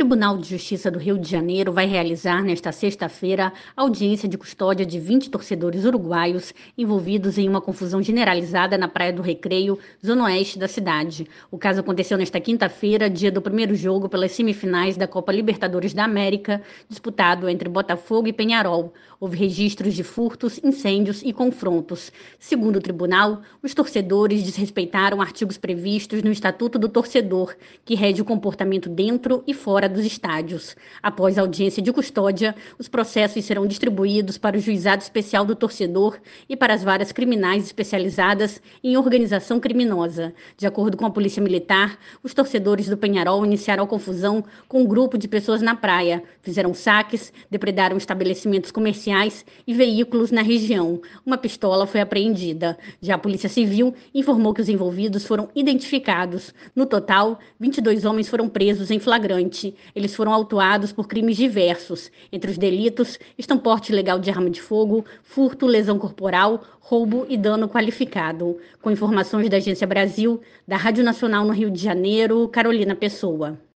Tribunal de Justiça do Rio de Janeiro vai realizar, nesta sexta-feira, audiência de custódia de 20 torcedores uruguaios envolvidos em uma confusão generalizada na Praia do Recreio, zona oeste da cidade. O caso aconteceu nesta quinta-feira, dia do primeiro jogo pelas semifinais da Copa Libertadores da América, disputado entre Botafogo e Peñarol. Houve registros de furtos, incêndios e confrontos. Segundo o tribunal, os torcedores desrespeitaram artigos previstos no Estatuto do Torcedor, que rege o comportamento dentro e fora dos estádios. Após a audiência de custódia, os processos serão distribuídos para o Juizado Especial do Torcedor e para as varas criminais especializadas em organização criminosa. De acordo com a Polícia Militar, os torcedores do Peñarol iniciaram a confusão com um grupo de pessoas na praia, fizeram saques, depredaram estabelecimentos comerciais e veículos na região. Uma pistola foi apreendida. Já a Polícia Civil informou que os envolvidos foram identificados. No total, 22 homens foram presos em flagrante. Eles foram autuados por crimes diversos. Entre os delitos estão porte ilegal de arma de fogo, furto, lesão corporal, roubo e dano qualificado. Com informações da Agência Brasil, da Rádio Nacional no Rio de Janeiro, Carolina Pessoa.